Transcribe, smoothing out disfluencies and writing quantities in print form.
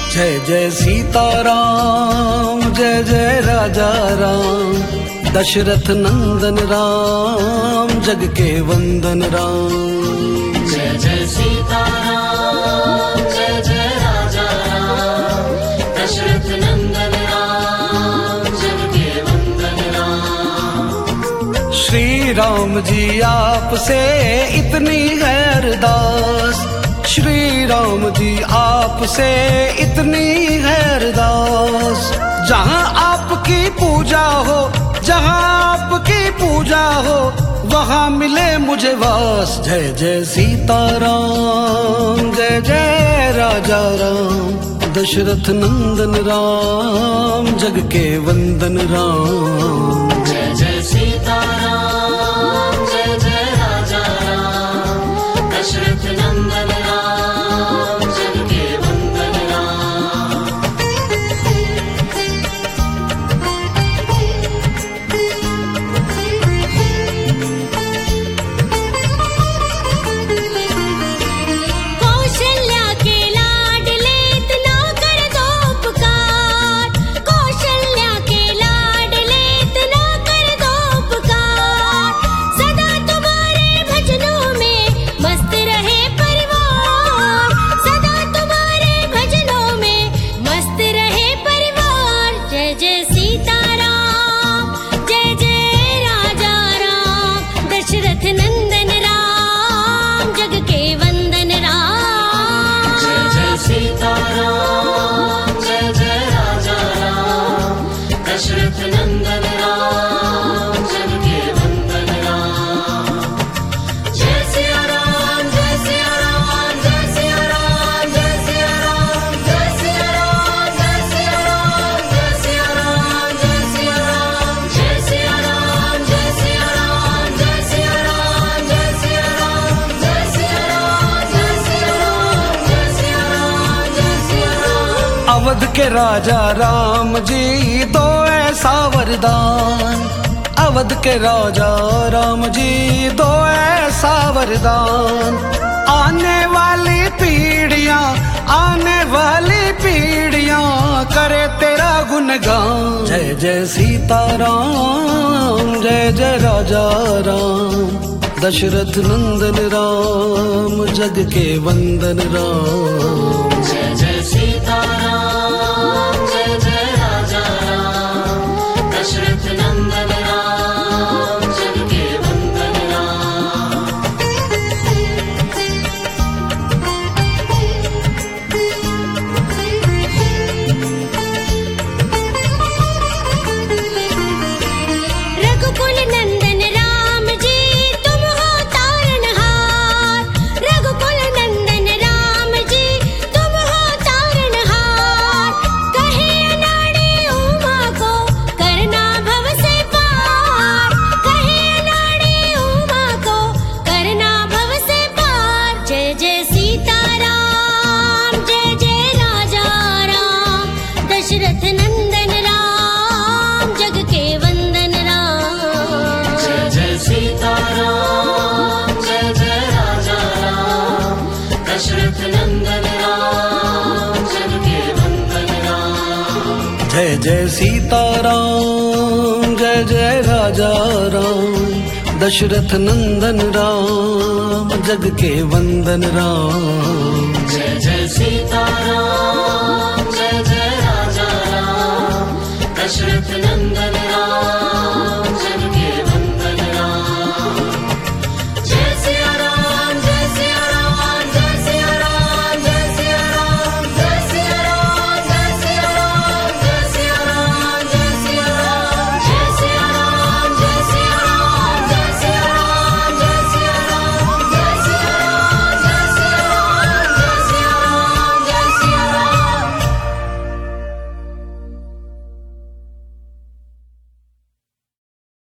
जय जय सीताराम, जय जय राजा राम, दशरथ नंदन राम, जग के वंदन राम। जय जय सीताराम, जय जय राजा राम, दशरथ नंदन राम, जग के वंदन राम। श्री राम जी आपसे इतनी है अरदास, श्री राम जी आपसे इतनी है अरदास, जहाँ आपकी पूजा हो, जहाँ आपकी पूजा हो, वहाँ मिले मुझे वास। जय जय सीताराम, जय जय राजा राम, दशरथ नंदन राम, जग के वंदन राम। जय जय सीताराम, जय जय राजा राम, दशरथ नंदन राम, जग के वंदन राम। कौशल्या के लाडले इतना कर दो उपकार, कौशल्या के लाडले इतना कर दो उपकार, सदा तुम्हारे भजनों में मस्त रहे परिवार, सदा तुम्हारे भजनों में मस्त रहे परिवार। जय जय सीताराम, जय जय राजा राम, दशरथ नंदन राम, जग के वंदन राम। जय जय सीताराम, जय जय राजा राम, दशरथ नंदन राम, जग के वंदन राम। जय सिया राम, जय सिया राम, जय सिया राम, जय सिया राम, जय सिया राम, जय सिया राम, जय सिया राम, जय सिया राम, जय सिया राम, जय सिया राम, जय सिया राम, जय सिया राम, जय सिया राम, जय सिया राम, जय सिया राम, जय सिया राम। अवध के राजा राम जी दो ऐसा वरदान, अवध के राजा राम जी दो ऐसा वरदान, आने वाली पीढ़ियां, आने वाली पीढ़ियां करे तेरा गुणगान। जय जय सीताराम, जय जय राजा राम, दशरथ नंदन राम, जग के वंदन राम। जय जय सीताराम, जय जय राजा राम, दशरथ नंदन राम, जग के वंदन राम। रघुकुल नंदन राम जी तुम हो तारनहार, रघुकुल नंदन राम जी तुम हो तारनहार, कहे अनाड़ी उमा को करना भव से पार, कहे अनाड़ी उमा को करना भव से पार। जय जय सीताराम, जय जय राजा राम, दशरथ नंदन राम, जग के वंदन राम। जय जय सीताराम, जय जय राजा राम, दशरथ नंदन राम, जग के वंदन राम। जय जय सीताराम, जय जय राजा राम, दशरथ नंदन राम, जग के वंदन राम। जय जय सीताराम, जय जय राजा राम, दशरथ नंदन